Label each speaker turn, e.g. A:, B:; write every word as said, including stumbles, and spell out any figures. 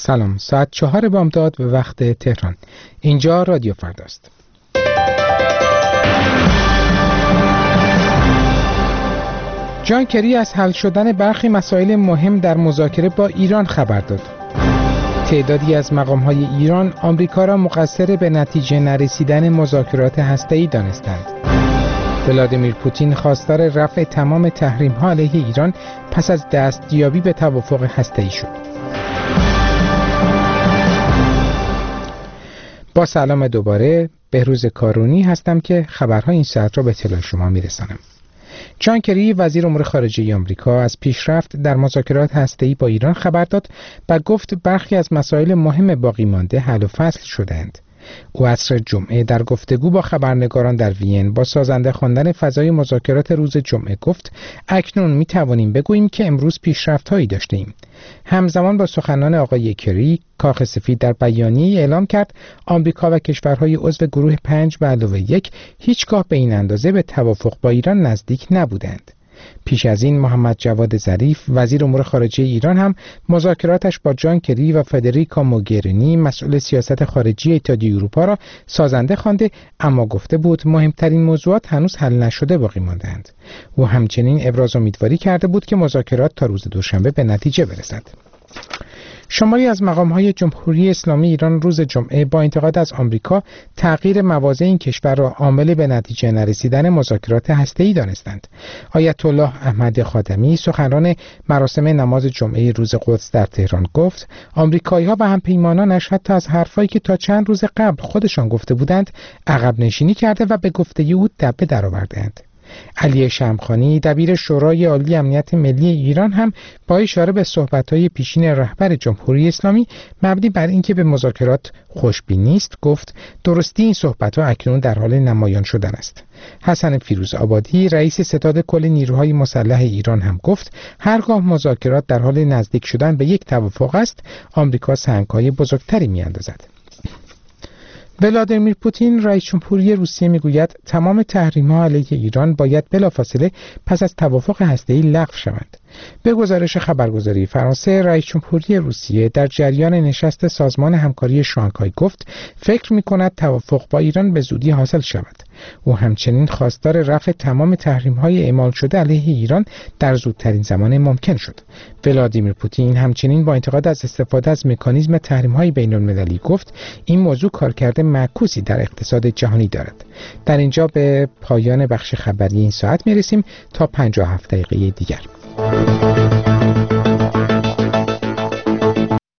A: سلام، ساعت چهار بامداد به وقت تهران. اینجا رادیو فرداست. جان کری از حل شدن برخی مسائل مهم در مذاکره با ایران خبر داد. تعدادی از مقام‌های ایران آمریکا را مقصر به نتیجه نرسیدن مذاکرات هسته‌ای دانستند. ولادیمیر پوتین خواستار رفع تمام تحریم‌ها علیه ایران پس از دستیابی به توافق هسته‌ای شد. با سلام دوباره، بهروز کارونی هستم که خبرهای این ساعت را به اطلاع شما میرسانم. جان کری وزیر امور خارجه آمریکا از پیشرفت در مذاکرات هسته‌ای با ایران خبر داد و گفت برخی از مسائل مهم باقی مانده حل و فصل شدند. او عصر جمعه در گفتگو با خبرنگاران در وین با سازنده خواندن فضای مذاکرات روز جمعه گفت اکنون می توانیم بگوییم که امروز پیشرفت‌هایی داشتیم. همزمان با سخنان آقای کری، کاخ سفید در بیانیه‌ای اعلام کرد آمریکا و کشورهای عضو گروه پنج به علاوه یک هیچگاه به این اندازه به توافق با ایران نزدیک نبودند. پیش از این محمد جواد ظریف وزیر امور خارجه ایران هم مذاکراتش با جان کری و فدریکا موگرینی مسئول سیاست خارجی اتحادیه اروپا را سازنده خوانده، اما گفته بود مهمترین موضوعات هنوز حل نشده باقی ماندند. او همچنین ابراز امیدواری کرده بود که مذاکرات تا روز دوشنبه به نتیجه برسد. شماری از مقام‌های جمهوری اسلامی ایران روز جمعه با انتقاد از آمریکا تغییر مواضع این کشور را عامل به نتیجه نرسیدن مذاکرات هسته‌ای دانستند. آیت الله احمد خاتمی سخنران مراسم نماز جمعه روز قدس در تهران گفت آمریکایی‌ها و همپیمانانش حتی از حرفایی که تا چند روز قبل خودشان گفته بودند عقب نشینی کرده و به گفته او دبه درآورده‌اند. علی شمخانی دبیر شورای عالی امنیت ملی ایران هم با اشاره به صحبت‌های پیشین رهبر جمهوری اسلامی مبنی بر اینکه به مذاکرات خوشبین نیست گفت درستی این صحبت‌ها اکنون در حال نمایان شدن است. حسن فیروز آبادی رئیس ستاد کل نیروهای مسلح ایران هم گفت هرگاه مذاکرات در حال نزدیک شدن به یک توافق است آمریکا سنگ‌های بزرگتری می‌اندازد. ولادیمیر پوتین رئیس جمهوری روسیه میگوید تمام تحریم‌ها علیه ایران باید بلافاصله پس از توافق هسته‌ای لغو شوند. به گزارش خبرگزاری فرانسه، رئیس جمهوری روسیه در جریان نشست سازمان همکاری شانگهای گفت فکر می‌کند توافق با ایران به زودی حاصل شود. او همچنین خواستار رفع تمام تحریم‌های اعمال شده علیه ایران در زودترین زمان ممکن شد. ولادیمیر پوتین همچنین با انتقاد از استفاده از مکانیزم تحریم‌های بین‌المللی گفت این موضوع کارکرد معکوسی در اقتصاد جهانی دارد. در اینجا به پایان بخش خبری این ساعت می‌رسیم تا پنجاه و هفت دقیقه دیگر.